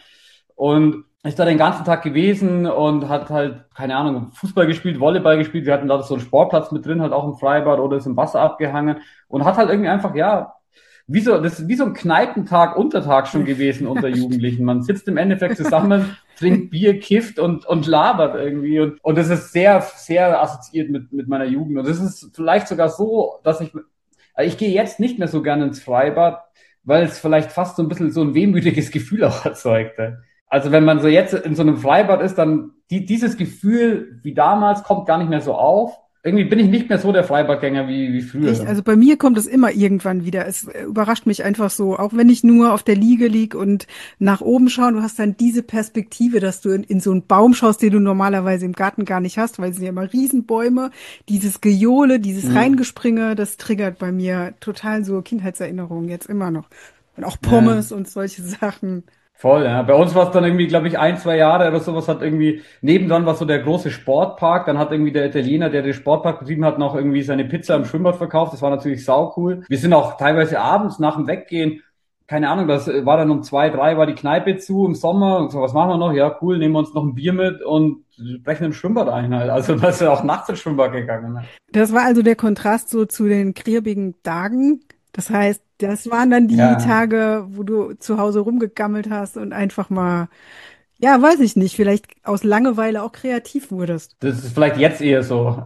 Und ist da den ganzen Tag gewesen und hat halt, keine Ahnung, Fußball gespielt, Volleyball gespielt. Wir hatten da so einen Sportplatz mit drin, halt auch im Freibad oder ist im Wasser abgehangen und hat halt irgendwie einfach, ja, wie so, das ist wie so ein Kneipentag, Untertag schon gewesen unter Jugendlichen. Man sitzt im Endeffekt zusammen, trinkt Bier, kifft und, und labert irgendwie. Und, und das ist sehr, sehr assoziiert mit, mit meiner Jugend. Und das ist vielleicht sogar so, dass ich, also ich gehe jetzt nicht mehr so gerne ins Freibad, weil es vielleicht fast so ein bisschen so ein wehmütiges Gefühl auch erzeugte. Also wenn man so jetzt in so einem Freibad ist, dann die, dieses Gefühl wie damals kommt gar nicht mehr so auf. Irgendwie bin ich nicht mehr so der Freibadgänger wie, wie Echt? früher. Also bei mir kommt es immer irgendwann wieder. Es äh, überrascht mich einfach so, auch wenn ich nur auf der Liege lieg und nach oben schaue, du hast dann diese Perspektive, dass du in, in so einen Baum schaust, den du normalerweise im Garten gar nicht hast, weil es sind ja immer Riesenbäume. Dieses Gejohle, dieses Mhm. Reingespringe, das triggert bei mir total so Kindheitserinnerungen jetzt immer noch. Und auch Ja. Pommes und solche Sachen. Voll, ja. Bei uns war es dann irgendwie, glaube ich, ein, zwei Jahre oder sowas hat irgendwie, nebendran war so der große Sportpark, dann hat irgendwie der Italiener, der den Sportpark betrieben hat, noch irgendwie seine Pizza im Schwimmbad verkauft, das war natürlich sau cool. Wir sind auch teilweise abends nach dem Weggehen, keine Ahnung, das war dann um zwei, drei war die Kneipe zu im Sommer und so, was machen wir noch? Ja, cool, nehmen wir uns noch ein Bier mit und brechen im Schwimmbad ein halt. Also da ist ja auch nachts ins Schwimmbad gegangen. Ne? Das war also der Kontrast so zu den kirbigen Tagen. Das heißt, das waren dann die Ja, Tage, wo du zu Hause rumgegammelt hast und einfach mal, ja, weiß ich nicht, vielleicht aus Langeweile auch kreativ wurdest. das ist vielleicht jetzt eher so.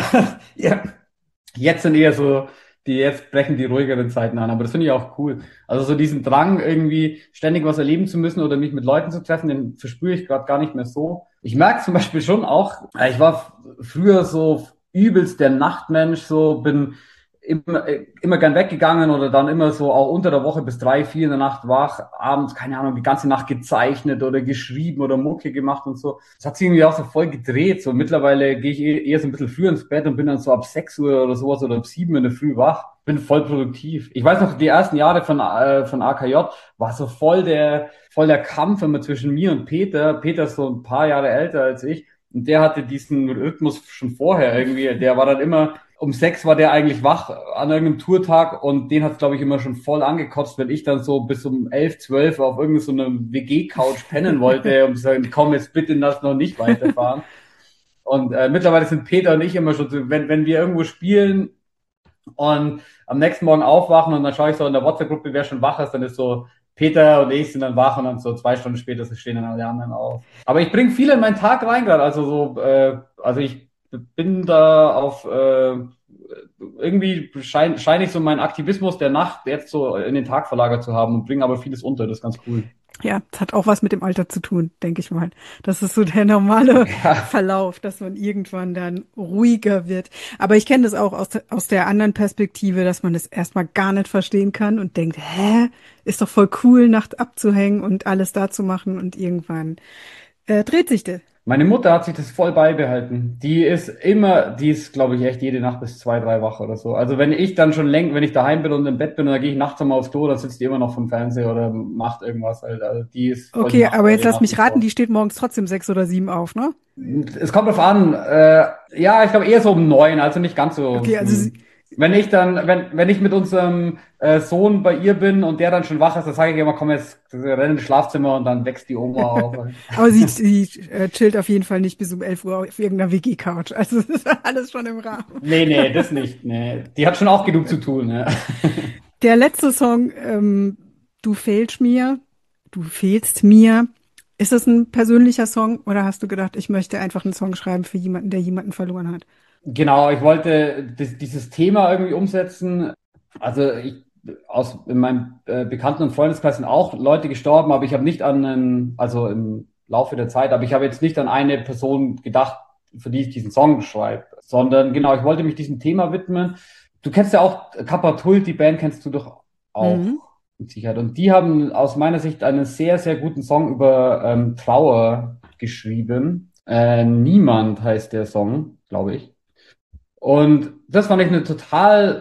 Ja. Jetzt sind eher so, die jetzt brechen die ruhigeren Zeiten an, aber das finde ich auch cool. Also so diesen Drang, irgendwie ständig was erleben zu müssen oder mich mit Leuten zu treffen, den verspüre ich gerade gar nicht mehr so. Ich merke zum Beispiel schon auch, äh, ich war f- früher so übelst der Nachtmensch, so bin immer, äh, immer gern weggegangen oder dann immer so auch unter der Woche bis drei, vier in der Nacht wach, abends, keine Ahnung, die ganze Nacht gezeichnet oder geschrieben oder Mucke gemacht und so. Das hat sich irgendwie auch so voll gedreht. So mittlerweile gehe ich eh- eher so ein bisschen früher ins Bett und bin dann so ab sechs Uhr oder sowas oder ab sieben in der Früh wach. Bin voll produktiv. Ich weiß noch, die ersten Jahre von, äh, von A K J war so voll der, voll der Kampf immer zwischen mir und Peter. Peter ist so ein paar Jahre älter als ich. Und der hatte diesen Rhythmus schon vorher irgendwie. Der war dann immer, um sechs war der eigentlich wach an irgendeinem Tourtag und den hat glaube ich, immer schon voll angekotzt, wenn ich dann so bis um elf, zwölf auf irgendeiner so einer W G-Couch pennen wollte und sagen, komm jetzt bitte lass noch nicht weiterfahren. Und äh, mittlerweile sind Peter und ich immer schon so, wenn, wenn wir irgendwo spielen und am nächsten Morgen aufwachen und dann schaue ich so in der WhatsApp-Gruppe, wer schon wach ist, dann ist so, Peter und ich sind dann wach und dann so zwei Stunden später stehen dann alle anderen auf. Aber ich bringe viel in meinen Tag rein gerade, also so, äh, also ich bin da auf, äh, irgendwie scheine schein ich so meinen Aktivismus der Nacht jetzt so in den Tag verlagert zu haben und bringe aber vieles unter, das ist ganz cool. Ja, das hat auch was mit dem Alter zu tun, denke ich mal. Das ist so der normale Ja, Verlauf, dass man irgendwann dann ruhiger wird. Aber ich kenne das auch aus, der- aus der anderen Perspektive, dass man es erstmal gar nicht verstehen kann und denkt, hä, ist doch voll cool, nachts abzuhängen und alles da zu machen und irgendwann äh, dreht sich das. meine Mutter hat sich das voll beibehalten. Die ist immer, die ist, glaube ich, echt jede Nacht bis zwei, drei wach oder so. Also wenn ich dann schon länger, wenn ich daheim bin und im Bett bin und dann gehe ich nachts einmal aufs Klo, dann sitzt die immer noch vom Fernseher oder macht irgendwas halt. Also die ist voll die Okay, aber jetzt Nachteule lass nach wie mich raten, vor. die steht morgens trotzdem sechs oder sieben auf, ne? Es kommt drauf an. Äh, ja, ich glaube eher so um neun, also nicht ganz so Okay, also früh. sie, Wenn ich dann, wenn, wenn ich mit unserem äh, Sohn bei ihr bin und der dann schon wach ist, dann sage ich immer, komm jetzt, renn ins Schlafzimmer und dann wächst die Oma auf. aber sie, sie äh, chillt auf jeden Fall nicht bis um elf Uhr auf irgendeiner W G-Couch. Also das ist alles schon im Rahmen. Nee, nee, das nicht. Nee. Die hat schon auch genug zu tun. Ja. Der letzte Song, ähm, Du fehlst mir, du fehlst mir. Ist das ein persönlicher Song oder hast du gedacht, ich möchte einfach einen Song schreiben für jemanden, der jemanden verloren hat? Genau, ich wollte das, dieses Thema irgendwie umsetzen. Also ich aus in meinem äh, Bekannten- und Freundeskreis sind auch Leute gestorben, aber ich habe nicht an einen, also im Laufe der Zeit, aber ich habe jetzt nicht an eine Person gedacht, für die ich diesen Song schreibe, sondern genau, ich wollte mich diesem Thema widmen. Du kennst ja auch Kappa Tult, die Band kennst du doch Mhm. auch mit Sicherheit. Und die haben aus meiner Sicht einen sehr, sehr guten Song über ähm, Trauer geschrieben. Äh, Niemand heißt der Song, glaube ich. Und das fand ich eine total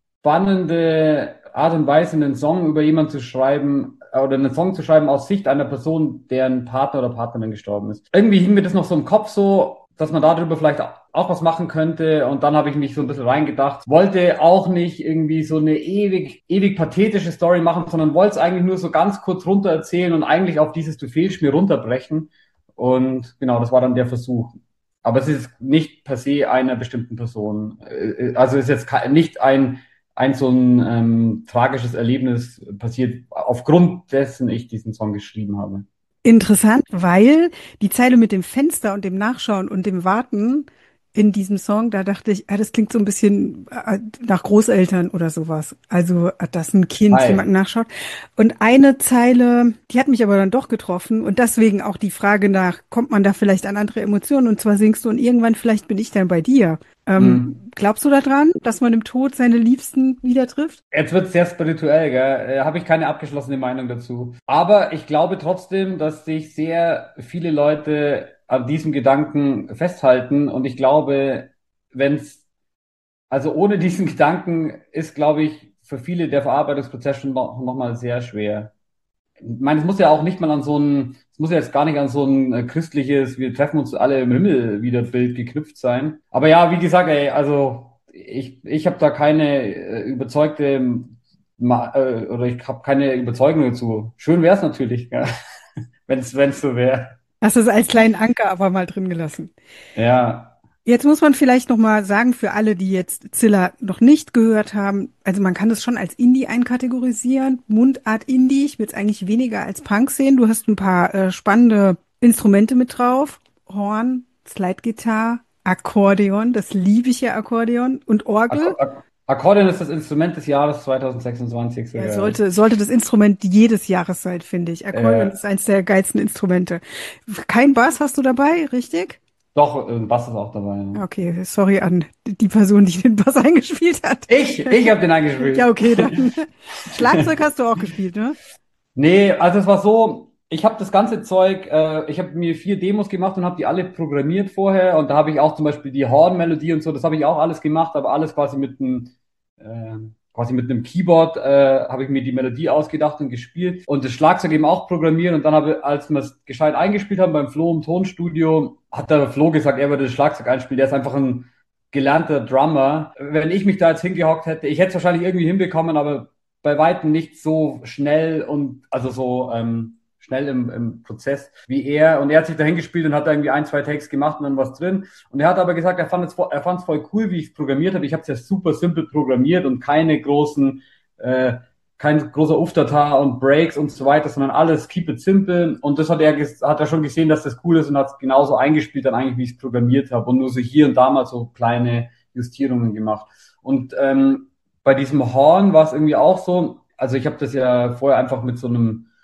spannende Art und Weise, einen Song über jemanden zu schreiben äh, oder einen Song zu schreiben aus Sicht einer Person, deren Partner oder Partnerin gestorben ist. Irgendwie hing mir das noch so im Kopf so, dass man darüber vielleicht auch was machen könnte. Und dann habe ich mich so ein bisschen reingedacht. Wollte auch nicht irgendwie so eine ewig, ewig pathetische Story machen, sondern wollte es eigentlich nur so ganz kurz runter erzählen und eigentlich auf dieses Du fehlst mir runterbrechen. Und genau, das war dann der Versuch. Aber es ist nicht per se einer bestimmten Person. Äh, Also es ist jetzt ke- nicht ein, ein so ein ähm, tragisches Erlebnis passiert, aufgrund dessen ich diesen Song geschrieben habe. Interessant, weil die Zeile mit dem Fenster und dem Nachschauen und dem Warten in diesem Song, da dachte ich, ah, das klingt so ein bisschen äh, nach Großeltern oder sowas. Also, äh, dass ein Kind Hi. jemanden nachschaut. Und eine Zeile, die hat mich aber dann doch getroffen und deswegen auch die Frage nach, kommt man da vielleicht an andere Emotionen? Und zwar singst du und irgendwann vielleicht bin ich dann bei dir. Hm. Ähm, glaubst du daran, dass man im Tod seine Liebsten wieder trifft? Jetzt wird sehr spirituell, gell? Äh, Habe ich keine abgeschlossene Meinung dazu. Aber ich glaube trotzdem, dass sich sehr viele Leute an diesem Gedanken festhalten. Und ich glaube, wenn es, also ohne diesen Gedanken ist, glaube ich, für viele der Verarbeitungsprozess schon noch, noch mal sehr schwer. Ich meine, es muss ja auch nicht mal an so ein, es muss ja jetzt gar nicht an so ein äh, christliches, wir treffen uns alle im Himmel wieder Bild geknüpft sein. Aber ja, wie gesagt, ey, also ich, ich habe da keine äh, überzeugte Ma äh, oder ich habe keine Überzeugung dazu. Schön wäre es natürlich, ja, wenn es wenn es so wäre. Hast es als kleinen Anker aber mal drin gelassen. Ja, Jetzt muss man vielleicht noch mal sagen, für alle, die jetzt Zilla noch nicht gehört haben, also man kann das schon als Indie einkategorisieren, Mundart Indie. Ich würde es eigentlich weniger als Punk sehen. Du hast ein paar äh, spannende Instrumente mit drauf. Horn, Slide-Gitarre, Akkordeon, das liebe ich ja, Akkordeon und Orgel. Ak Ak Akkordeon ist das Instrument des Jahres zwanzig sechsundzwanzig Ja, sogar. sollte, sollte das Instrument jedes Jahres sein, finde ich. Akkordeon Äh, ist eins der geilsten Instrumente. Kein Bass hast du dabei, richtig? doch, äh, Bass ist auch dabei. Ja. Okay, sorry an die Person, die den Bass eingespielt hat. Ich, ich habe den Ja, eingespielt. okay, dann. Schlagzeug hast du auch gespielt, ne? Nee, also es war so, ich habe das ganze Zeug, äh, ich habe mir vier Demos gemacht und habe die alle programmiert vorher und da habe ich auch zum Beispiel die Hornmelodie und so, das habe ich auch alles gemacht, aber alles quasi mit einem äh, quasi mit einem Keyboard äh, habe ich mir die Melodie ausgedacht und gespielt und das Schlagzeug eben auch programmiert und dann habe, als wir es gescheit eingespielt haben beim Flo im Tonstudio, hat der Flo gesagt, er würde das Schlagzeug einspielen, der ist einfach ein gelernter Drummer. Wenn ich mich da jetzt hingehockt hätte, ich hätte es wahrscheinlich irgendwie hinbekommen, aber bei weitem nicht so schnell und also so ähm, schnell im, im Prozess wie er. Und er hat sich dahin gespielt und hat da irgendwie ein, zwei Takes gemacht und dann was drin. Und er hat aber gesagt, er fand es er fand es voll cool, wie ich es programmiert habe. Ich habe es ja super simpel programmiert und keine großen, äh, kein großer Uftata und Breaks und so weiter, sondern alles keep it simple. Und das hat er hat er schon gesehen, dass das cool ist und hat es genauso eingespielt dann eigentlich, wie ich es programmiert habe und nur so hier und da mal so kleine Justierungen gemacht. Und ähm, bei diesem Horn war es irgendwie auch so, also ich habe das ja vorher einfach mit so einem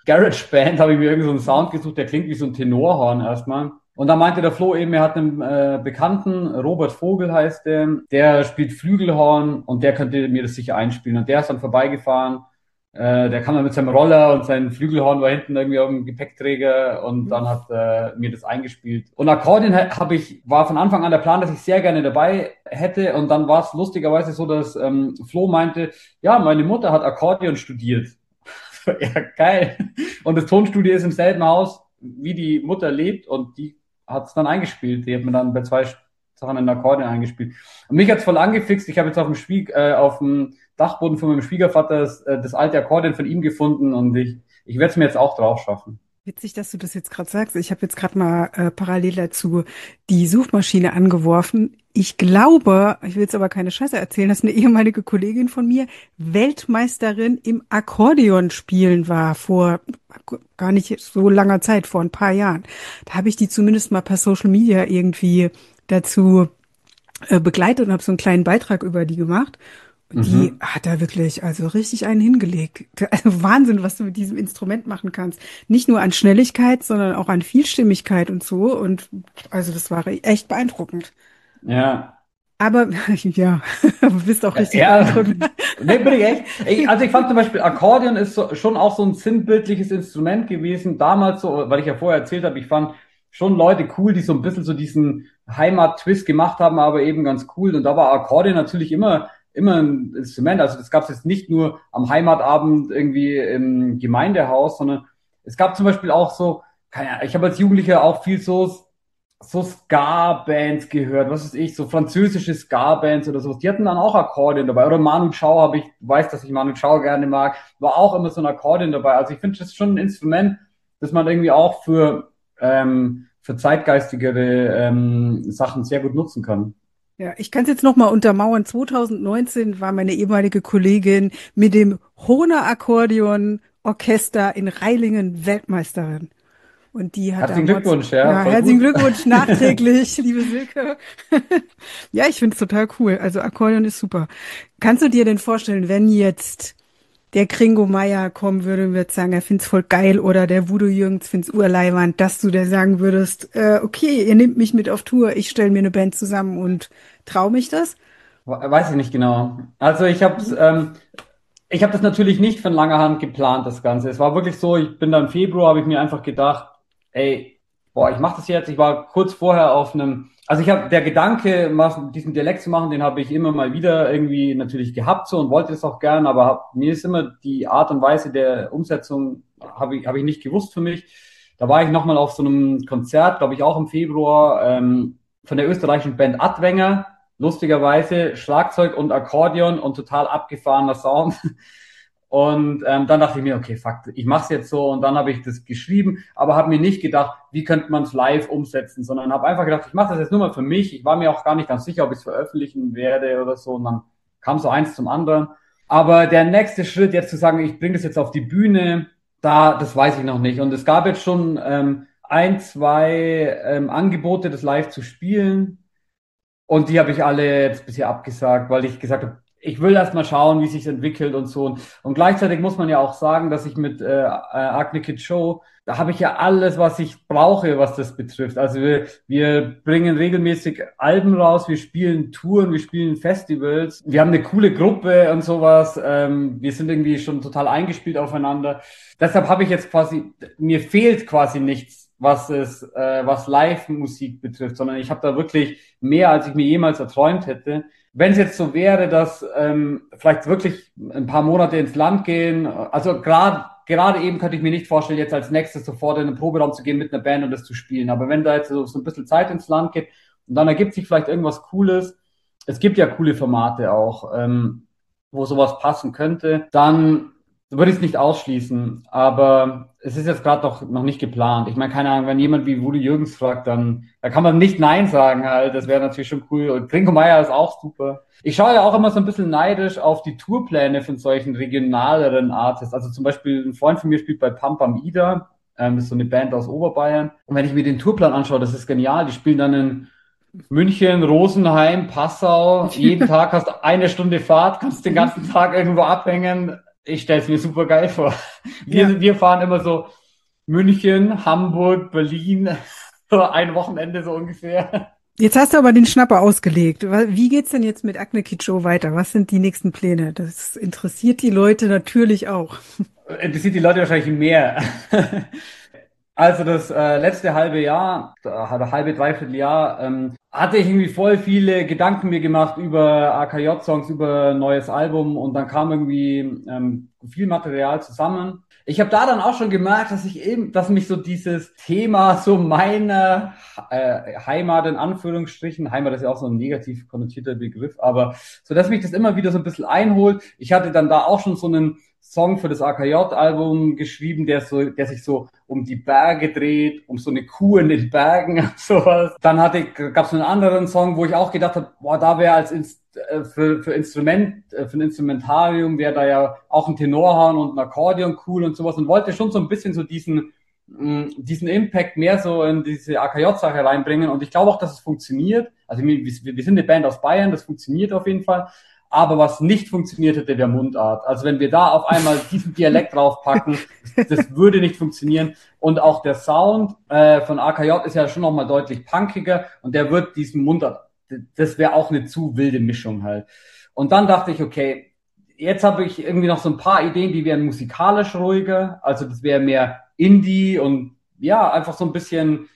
GarageBand habe ich mir irgendwie so einen Sound gesucht, der klingt wie so ein Tenorhorn erstmal. Und da meinte der Flo eben, er hat einen äh, Bekannten, Robert Vogel heißt der, der spielt Flügelhorn und der könnte mir das sicher einspielen. Und der ist dann vorbeigefahren. Äh, der kam dann mit seinem Roller und sein Flügelhorn war hinten irgendwie auf dem Gepäckträger und dann hat äh, mir das eingespielt. Und Akkordeon habe ich, war von Anfang an der Plan, dass ich sehr gerne dabei hätte. Und dann war es lustigerweise so, dass ähm, Flo meinte, ja, meine Mutter hat Akkordeon studiert. Ja, geil. Und das Tonstudio ist im selben Haus, wie die Mutter lebt und die hat es dann eingespielt. Die hat mir dann bei zwei Sachen in Akkordeon eingespielt. Und mich hat's voll angefixt. Ich habe jetzt auf dem Schwieg, äh, auf dem Dachboden von meinem Schwiegervater das, äh, das alte Akkordeon von ihm gefunden und ich, ich werde es mir jetzt auch drauf schaffen. Witzig, dass du das jetzt gerade sagst. Ich habe jetzt gerade mal äh, parallel dazu die Suchmaschine angeworfen. Ich glaube, ich will jetzt aber keine Scheiße erzählen, dass eine ehemalige Kollegin von mir Weltmeisterin im Akkordeonspielen war vor gar nicht so langer Zeit, vor ein paar Jahren. Da habe ich die zumindest mal per Social Media irgendwie dazu äh, begleitet und habe so einen kleinen Beitrag über die gemacht. Die Mhm. hat da wirklich also richtig einen hingelegt. Also Wahnsinn, was du mit diesem Instrument machen kannst. Nicht nur an Schnelligkeit, sondern auch an Vielstimmigkeit und so. Und also das war echt beeindruckend. Ja. Aber ja, du bist auch richtig Ja, beeindruckend. nee, bin ich echt. Ich, also ich fand zum Beispiel Akkordeon ist so, schon auch so ein sinnbildliches Instrument gewesen. Damals so, weil ich ja vorher erzählt habe, ich fand schon Leute cool, die so ein bisschen so diesen Heimat-Twist gemacht haben, aber eben ganz cool. Und da war Akkordeon natürlich immer, immer ein Instrument. Also das gab es jetzt nicht nur am Heimatabend irgendwie im Gemeindehaus, sondern es gab zum Beispiel auch so, keine Ahnung, ich habe als Jugendlicher auch viel so so Ska-Bands gehört, was weiß ich, so französische Ska-Bands oder sowas. Die hatten dann auch Akkordeon dabei. Oder Manu Chao habe ich, du weißt, dass ich Manu Chao gerne mag, war auch immer so ein Akkordeon dabei. Also ich finde, das ist schon ein Instrument, das man irgendwie auch für, ähm, für zeitgeistigere ähm, Sachen sehr gut nutzen kann. Ja, ich kann es jetzt noch mal untermauern. zwanzig neunzehn war meine ehemalige Kollegin mit dem Hohner Akkordeon Orchester in Reilingen Weltmeisterin. Und die hat Herzlichen damals, Glückwunsch, ja, ja, voll herzlichen gut. Glückwunsch nachträglich, liebe Silke. Ja, ich finde es total cool. Also Akkordeon ist super. Kannst du dir denn vorstellen, wenn jetzt der Gringo Meier kommen würde und würde sagen, er find's voll geil oder der Voodoo Jürgens find's urleiwand, dass du der sagen würdest, äh, okay, ihr nehmt mich mit auf Tour, ich stelle mir eine Band zusammen und trau mich das? Weiß ich nicht genau. Also ich habe ähm, ich habe das natürlich nicht von langer Hand geplant, das Ganze. Es war wirklich so, ich bin dann im Februar, habe ich mir einfach gedacht, ey, boah, ich mache das jetzt. Ich war kurz vorher auf einem, also ich habe der Gedanke, mal diesen Dialekt zu machen, den habe ich immer mal wieder irgendwie natürlich gehabt so und wollte das auch gern, aber hab, mir ist immer die Art und Weise der Umsetzung habe ich habe ich nicht gewusst für mich. Da war ich nochmal auf so einem Konzert, glaube ich auch im Februar, ähm, von der österreichischen Band Adwenger. Lustigerweise Schlagzeug und Akkordeon und total abgefahrener Sound. Und ähm, dann dachte ich mir, okay, fuck, ich mache es jetzt so. Und dann habe ich das geschrieben, aber habe mir nicht gedacht, wie könnte man es live umsetzen, sondern habe einfach gedacht, ich mache das jetzt nur mal für mich. Ich war mir auch gar nicht ganz sicher, ob ich es veröffentlichen werde oder so. Und dann kam so eins zum anderen. Aber der nächste Schritt, jetzt zu sagen, ich bringe das jetzt auf die Bühne, da, das weiß ich noch nicht. Und es gab jetzt schon ähm, ein, zwei ähm, Angebote, das live zu spielen. Und die habe ich alle jetzt bisher abgesagt, weil ich gesagt habe, ich will erst mal schauen, wie sich entwickelt und so. Und gleichzeitig muss man ja auch sagen, dass ich mit äh, Acne Kid Show, da habe ich ja alles, was ich brauche, was das betrifft. Also wir, wir bringen regelmäßig Alben raus, wir spielen Touren, wir spielen Festivals, wir haben eine coole Gruppe und sowas. Ähm, wir sind irgendwie schon total eingespielt aufeinander. Deshalb habe ich jetzt quasi, mir fehlt quasi nichts, was es, äh, was Live-Musik betrifft, sondern ich habe da wirklich mehr, als ich mir jemals erträumt hätte. Wenn es jetzt so wäre, dass ähm, vielleicht wirklich ein paar Monate ins Land gehen, also gerade gerade eben könnte ich mir nicht vorstellen, jetzt als nächstes sofort in den Proberaum zu gehen mit einer Band und das zu spielen. Aber wenn da jetzt so, so ein bisschen Zeit ins Land geht und dann ergibt sich vielleicht irgendwas Cooles, es gibt ja coole Formate auch, ähm, wo sowas passen könnte, dann würde ich es nicht ausschließen, aber es ist jetzt gerade noch, noch nicht geplant. Ich meine, keine Ahnung, wenn jemand wie Woody Jürgens fragt, dann da kann man nicht Nein sagen halt. Das wäre natürlich schon cool. Und Gringo Meier ist auch super. Ich schaue ja auch immer so ein bisschen neidisch auf die Tourpläne von solchen regionaleren Artists. Also zum Beispiel ein Freund von mir spielt bei Pam Pam Ida. Ähm, das ist so eine Band aus Oberbayern. Und wenn ich mir den Tourplan anschaue, das ist genial. Die spielen dann in München, Rosenheim, Passau. Jeden Tag hast du eine Stunde Fahrt, kannst den ganzen Tag irgendwo abhängen. ich stelle es mir super geil vor. Wir, Ja. wir fahren immer so München, Hamburg, Berlin, so ein Wochenende so ungefähr. Jetzt hast du aber den Schnapper ausgelegt. Wa- Wie geht's denn jetzt mit Akne Kid Show weiter? Was sind die nächsten Pläne? Das interessiert die Leute natürlich auch. Interessiert die Leute wahrscheinlich mehr. Also das äh, letzte halbe Jahr, oder halbe, dreiviertel Jahr, ähm, hatte ich irgendwie voll viele Gedanken mir gemacht über A K J-Songs, über ein neues Album und dann kam irgendwie ähm, viel Material zusammen. Ich habe da dann auch schon gemerkt, dass ich eben, dass mich so dieses Thema so meiner äh, Heimat in Anführungsstrichen, Heimat ist ja auch so ein negativ konnotierter Begriff, aber so, dass mich das immer wieder so ein bisschen einholt. Ich hatte dann da auch schon so einen Song für das A K J-Album geschrieben, der so, der sich so um die Berge dreht, um so eine Kuh in den Bergen und sowas. Dann hatte ich, gab es einen anderen Song, wo ich auch gedacht habe, boah, da wäre als Inst äh, für für Instrument, äh, für ein Instrumentarium wäre da ja auch ein Tenorhorn und ein Akkordeon cool und sowas und wollte schon so ein bisschen so diesen mh, diesen Impact mehr so in diese A K J-Sache reinbringen und ich glaube auch, dass es funktioniert. Also wir, wir sind eine Band aus Bayern, das funktioniert auf jeden Fall. Aber was nicht funktioniert hätte, wäre Mundart. Also wenn wir da auf einmal diesen Dialekt draufpacken, das, das würde nicht funktionieren. Und auch der Sound äh, von A K J ist ja schon nochmal deutlich punkiger und der wird diesen Mundart, das wäre auch eine zu wilde Mischung halt. Und dann dachte ich, okay, jetzt habe ich irgendwie noch so ein paar Ideen, die wären musikalisch ruhiger. Also das wäre mehr Indie und ja, einfach so ein bisschen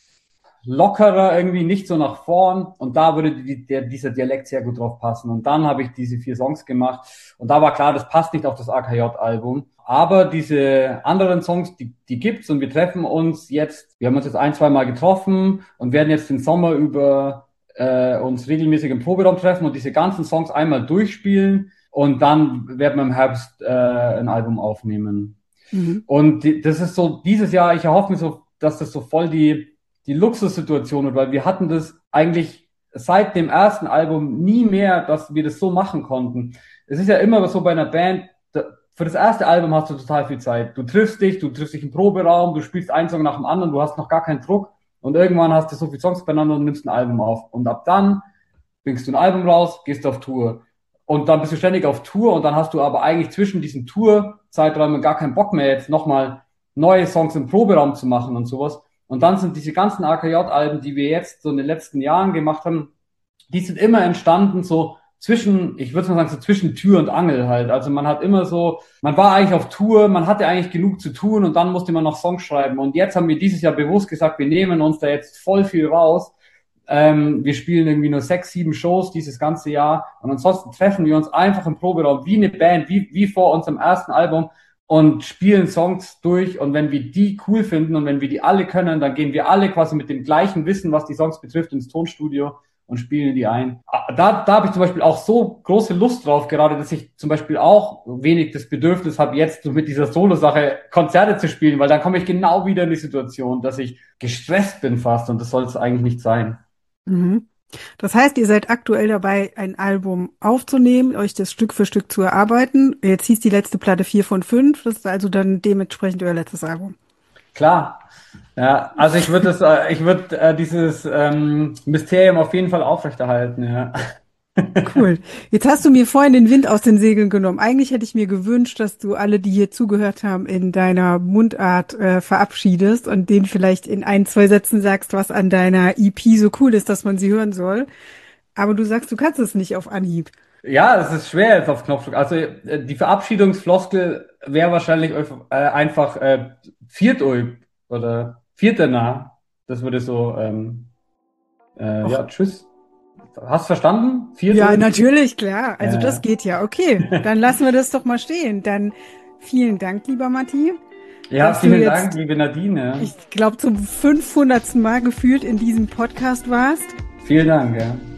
lockerer irgendwie, nicht so nach vorn und da würde die, der, dieser Dialekt sehr gut drauf passen und dann habe ich diese vier Songs gemacht und da war klar, das passt nicht auf das A K J-Album, aber diese anderen Songs, die, die gibt's und wir treffen uns jetzt, wir haben uns jetzt ein, zwei Mal getroffen und werden jetzt den Sommer über äh, uns regelmäßig im Proberaum treffen und diese ganzen Songs einmal durchspielen und dann werden wir im Herbst äh, ein Album aufnehmen. Mhm. Und die, das ist so, dieses Jahr, ich erhoffe mir so, dass das so voll die die Luxussituation wird, weil wir hatten das eigentlich seit dem ersten Album nie mehr, dass wir das so machen konnten. Es ist ja immer so bei einer Band, da, für das erste Album hast du total viel Zeit. Du triffst dich, du triffst dich im Proberaum, du spielst einen Song nach dem anderen, du hast noch gar keinen Druck und irgendwann hast du so viele Songs beieinander und nimmst ein Album auf. Und ab dann bringst du ein Album raus, gehst auf Tour. Und dann bist du ständig auf Tour und dann hast du aber eigentlich zwischen diesen Tour-Zeiträumen gar keinen Bock mehr, jetzt nochmal neue Songs im Proberaum zu machen und sowas. Und dann sind diese ganzen A K J-Alben, die wir jetzt so in den letzten Jahren gemacht haben, die sind immer entstanden so zwischen, ich würde mal sagen, so zwischen Tür und Angel halt. Also man hat immer so, man war eigentlich auf Tour, man hatte eigentlich genug zu tun und dann musste man noch Songs schreiben. Und jetzt haben wir dieses Jahr bewusst gesagt, wir nehmen uns da jetzt voll viel raus. Ähm, wir spielen irgendwie nur sechs, sieben Shows dieses ganze Jahr und ansonsten treffen wir uns einfach im Proberaum wie eine Band, wie, wie vor unserem ersten Album und spielen Songs durch und wenn wir die cool finden und wenn wir die alle können, dann gehen wir alle quasi mit dem gleichen Wissen, was die Songs betrifft, ins Tonstudio und spielen die ein. Da, da habe ich zum Beispiel auch so große Lust drauf gerade, dass ich zum Beispiel auch wenig das Bedürfnis habe, jetzt so mit dieser Solo-Sache Konzerte zu spielen, weil dann komme ich genau wieder in die Situation, dass ich gestresst bin fast und das soll es eigentlich nicht sein. Mhm. Das heißt, ihr seid aktuell dabei, ein Album aufzunehmen, euch das Stück für Stück zu erarbeiten. Jetzt hieß die letzte Platte vier von fünf. Das ist also dann dementsprechend euer letztes Album. Klar. Ja, also ich würde das, äh, ich würde äh, dieses ähm, Mysterium auf jeden Fall aufrechterhalten, ja. Cool. Jetzt hast du mir vorhin den Wind aus den Segeln genommen. Eigentlich hätte ich mir gewünscht, dass du alle, die hier zugehört haben, in deiner Mundart äh, verabschiedest und denen vielleicht in ein, zwei Sätzen sagst, was an deiner E P so cool ist, dass man sie hören soll. Aber du sagst, du kannst es nicht auf Anhieb. Ja, es ist schwer jetzt auf Knopfdruck. Also äh, die Verabschiedungsfloskel wäre wahrscheinlich äh, einfach äh, Viertulp oder Viertener. Das würde so, ähm, äh, Och, ja, tschüss. Hast verstanden? ja, Viertulp? natürlich, klar. Also Äh, das geht ja. Okay, dann lassen wir das doch mal stehen. Dann vielen Dank, lieber Matti, ja, dass du vielen Dank, jetzt, liebe Nadine. ich glaube, zum fünfhundertsten Mal gefühlt in diesem Podcast warst. Vielen Dank, ja.